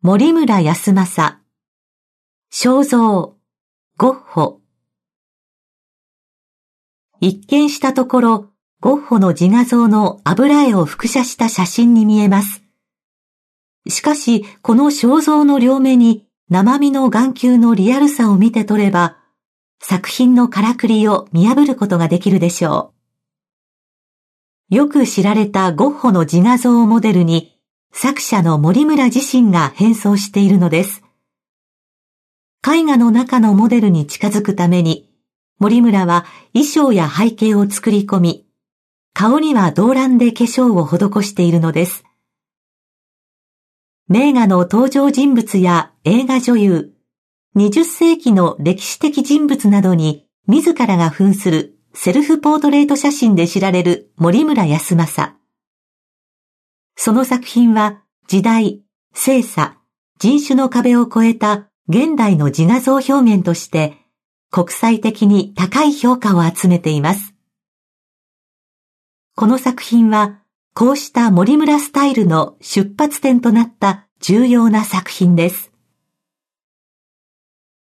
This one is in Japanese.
森村泰正、肖像、ゴッホ。一見したところ、ゴッホの自画像の油絵を複写した写真に見えます。しかし、この肖像の両目に生身の眼球のリアルさを見て取れば、作品のからくりを見破ることができるでしょう。よく知られたゴッホの自画像をモデルに、作者の森村自身が変装しているのです。絵画の中のモデルに近づくために、森村は衣装や背景を作り込み、顔には動乱で化粧を施しているのです。名画の登場人物や映画女優、20世紀の歴史的人物などに自らが扮するセルフポートレート写真で知られる森村泰正。その作品は時代、性差、人種の壁を越えた現代の自画像表現として国際的に高い評価を集めています。この作品はこうした森村スタイルの出発点となった重要な作品です。